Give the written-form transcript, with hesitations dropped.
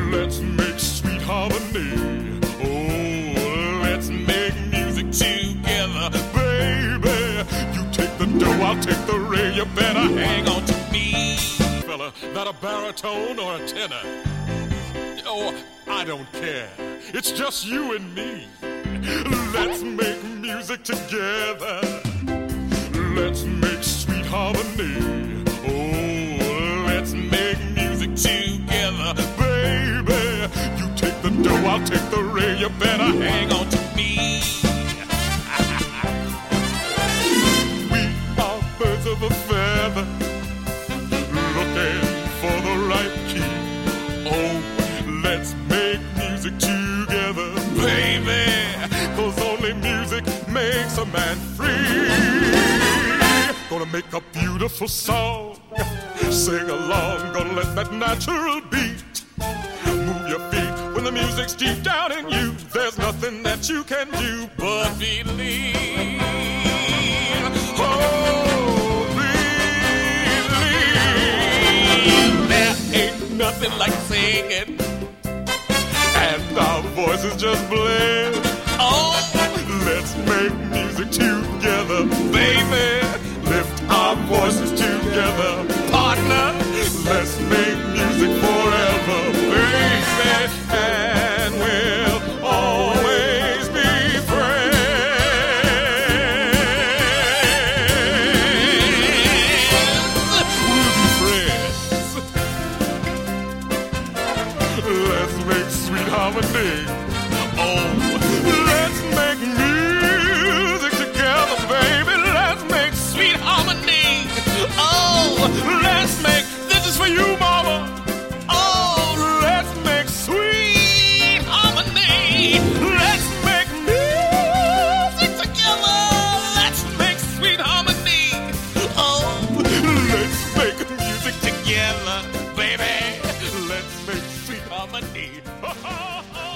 Let's make sweet harmony. Oh, let's make music together, baby. You take the do, I'll take the re. You better hang on to me, fella. Not a baritone or a tenor. Oh, I don't care. It's just you and me. Let's make music together. Let's make sweet harmony. Oh, let's make music together, baby. You take the do, I'll take the re. You better hang on to me. We are birds of a feather, looking for the right key. Oh, let's make music together, baby. 'Cause only music makes a man free. Gonna make a beautiful song. Sing along, gonna let that natural beat move your feet when the music's deep down in you. There's nothing that you can do but believe. Oh, believe. There ain't nothing like singing, and our voices just blend. Oh, let's make music together, baby. Lift our voices together, partner. Let's make music forever, baby. And we'll always be friends. We'll be friends. Let's make sweet harmony. Oh, let's make music together, baby. Let's make sweet harmony. Oh, let's make, this is for you, mama. Oh, let's make sweet harmony. Let's make music together. Let's make sweet harmony. Oh, let's make music together, baby. Let's make sweet harmony.